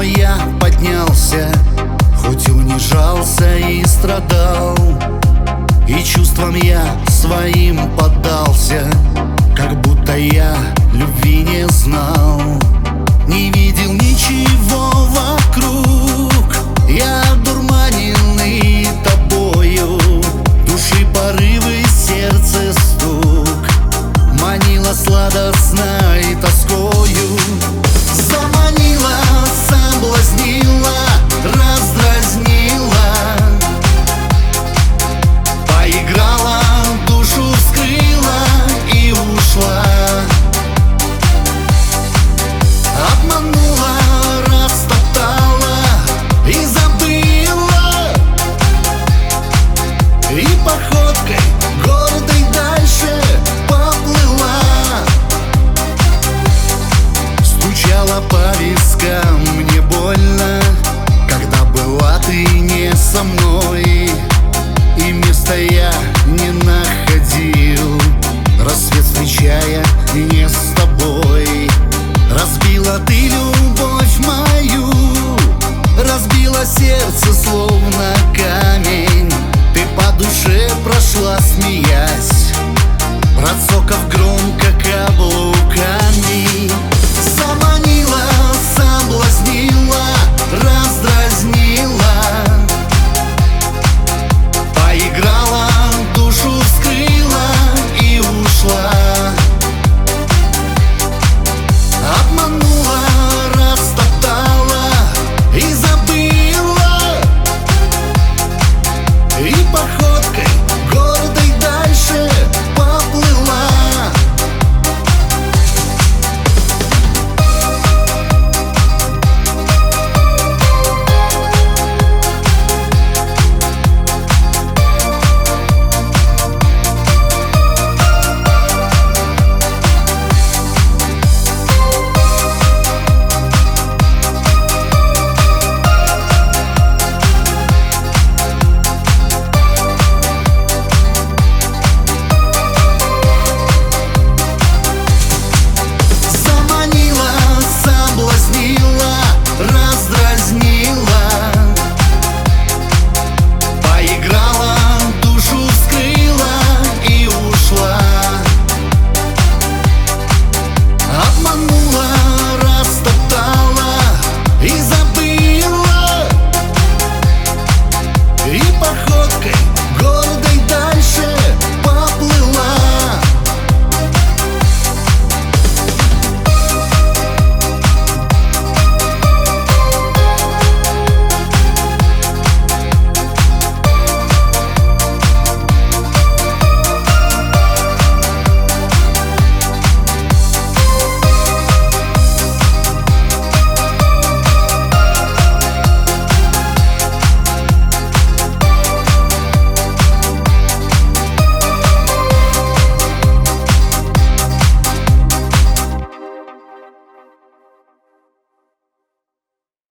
я поднялся, хоть унижался и страдал, и чувствам я своим поддался, как будто я любви не знал. Не видел ничего вокруг, я одурманенный тобою, души порывы, сердце стук манила сладостной тоскою. Заманила, соблазнила, раздразнила, поиграла, душу вскрыла и ушла. Обманула, растоптала и забыла, и походкой гордой дальше поплыла. Стучала по вискам, мне больно, когда была ты не со мной, и места я не находил, рассвет встречая не с тобой. Разбила ты любовь мою, разбила сердце словно камень. Ты по душе прошла, смеясь, процокав громко каблук.